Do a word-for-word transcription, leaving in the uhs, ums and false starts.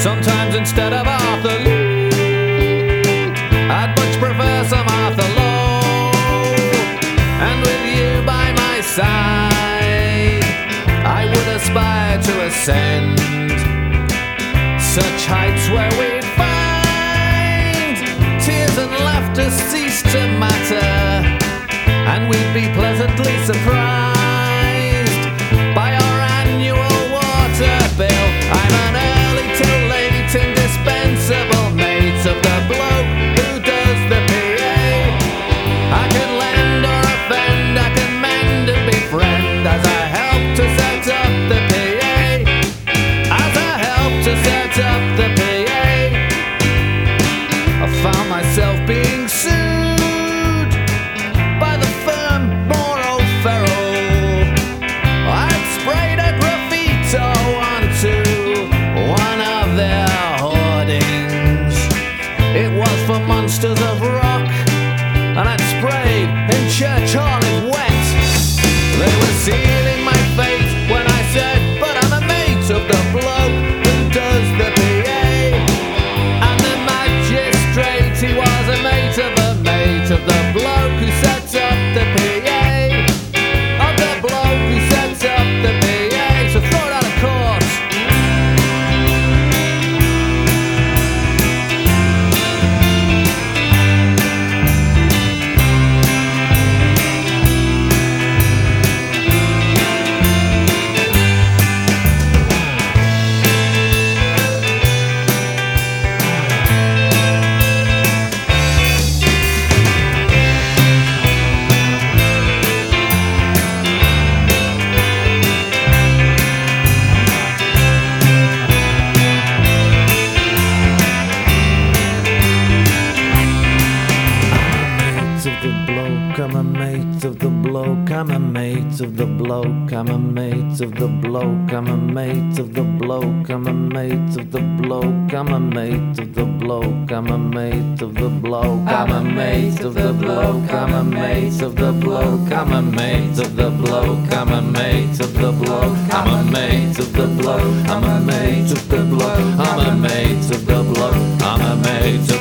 Sometimes instead of Arthur Lee, I'd much prefer some Arthur Lowe. And with you by my side, I would aspire to ascend such heights where we'd find tears and laughter cease to matter, and we'd be pleasantly surprised by our annual water bill. I'm an early till late indispensable mate of the bloke who does the P A. I can lend or offend, I can mend and befriend as I help to set up the P A. As I help to set up the P A, I found myself being sued by the firm Moore O'Farrell. I'd sprayed a graffito onto one of their hoardings. It was for Monsters of Rock, and I'd sprayed in Church Hall it went. They were sealing my fate when I said, but I'm a mate of the bloke who does the P A. And the magistrate, he was a mate of a mate of the bloke who sets up the P A. Of the bloke who sets up the P A. So throw it out of court. I'm a mate of the bloke, I'm a mate of the bloke, I'm a mate of the bloke, I'm a mate of the bloke, I'm a mate of the bloke, I'm a mate of the bloke, I'm a mate of the bloke, I'm a mate of the bloke, I'm a mate of the bloke, I'm a mate of the bloke, I'm a mate of the bloke, I'm a mate of the bloke, I'm a mate of the bloke, I'm a mate of the bloke, I'm a mate